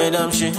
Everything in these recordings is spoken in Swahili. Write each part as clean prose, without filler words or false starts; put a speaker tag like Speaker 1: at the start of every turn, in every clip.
Speaker 1: medamshi.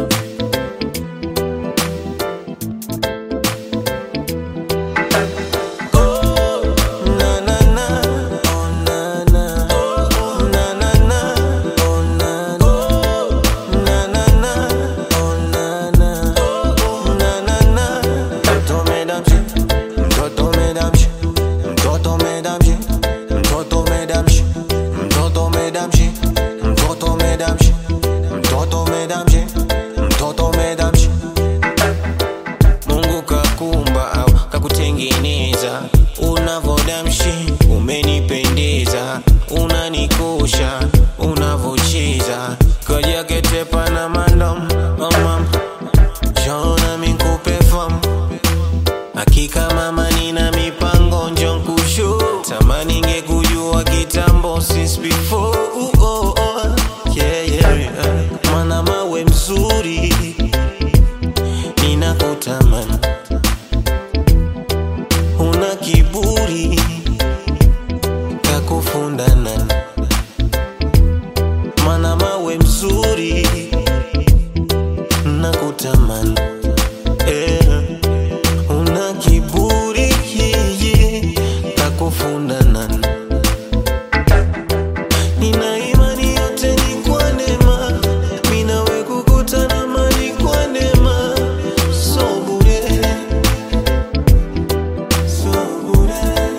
Speaker 1: Mungu kakumba au kakutengeneza, unavodamshi umenipendeza, unanikosha unavocheza, kaja ketepa na mandom mama jona minkupe fam, hakika mama nina mipango njon kushu, tamani ngekujua kitambo since before mana mawe mzuri ninakutamani, una kiburi kakufundana, mana mawe mzuri nakutamani, una kiburi kakufundana. Nina imani yote ni kwa neema, mina we kukutana mali kwa neema, so bure, so bure.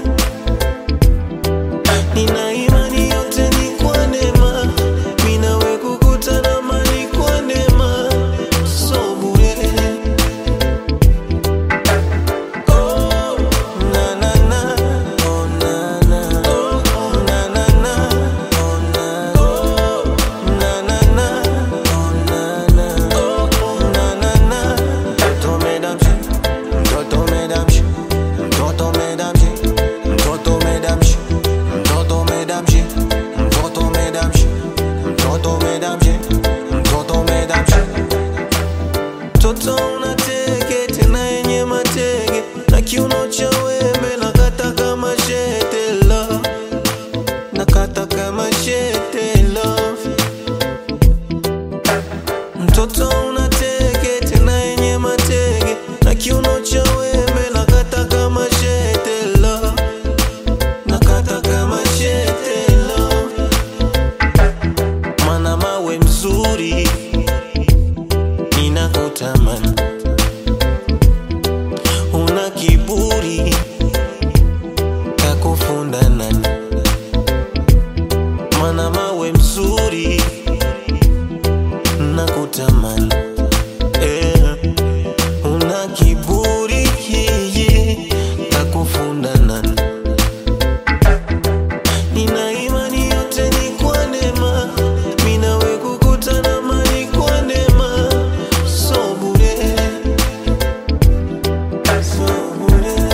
Speaker 1: Nina imani yote ni kwa neema, mina we kukutana mali kwa neema, so bure. Oh, na na na, oh na na, oh na na na. Toto unateke tena yenye matege, na kiuno cha wembe nakata kama shete love, nakata kama shete love. Mtoto unateke tena yenye matege, na kiuno cha wembe nakata kama shete love, nakata kama shete love. Mana mawe mzuri ninakutamani, una kiburi kakufundana, mana mawe mzuri nakutamani, una kiburi kakufundana. Nina imani yote ni kwa neema, mina we kukutana mali kwa neema, so bure, so bure.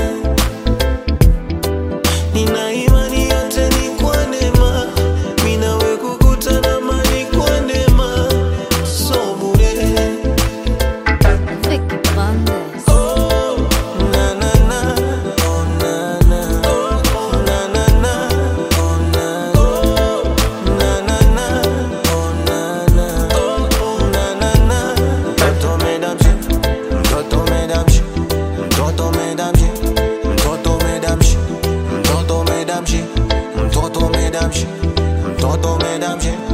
Speaker 1: Nina imani yote ni kwa neema, mina we kukutana mali kwa neema, so bure.
Speaker 2: Vicky Bandes.
Speaker 1: Oh, na na na, oh na na, oh na na na, oh na na na, oh na na, oh na na na. Mtoto medamshi, mtoto medamshi, mtoto medamshi, mtoto medamshi, mtoto medamshi, mtoto medamshi, mtoto medamshi.